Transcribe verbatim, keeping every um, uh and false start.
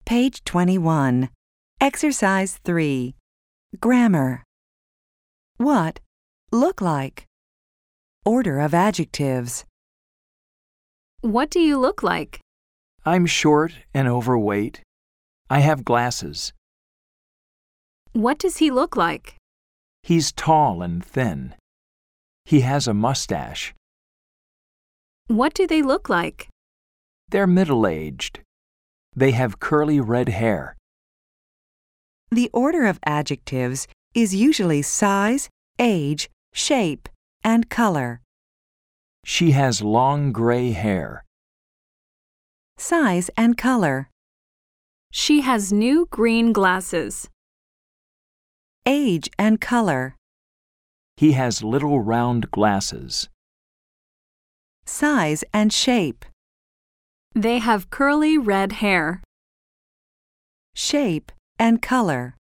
Page twenty-one. Exercise three. Grammar. What? Look like. Order of adjectives. What do you look like? I'm short and overweight. I have glasses. What does he look like? He's tall and thin. He has a mustache. What do they look like? They're middle-aged. They have curly red hair. The order of adjectives is usually size, age, shape, and color. She has long gray hair. Size and color. She has new green glasses. Age and color. He has little round glasses. Size and shape. They have curly red hair. Shape and color.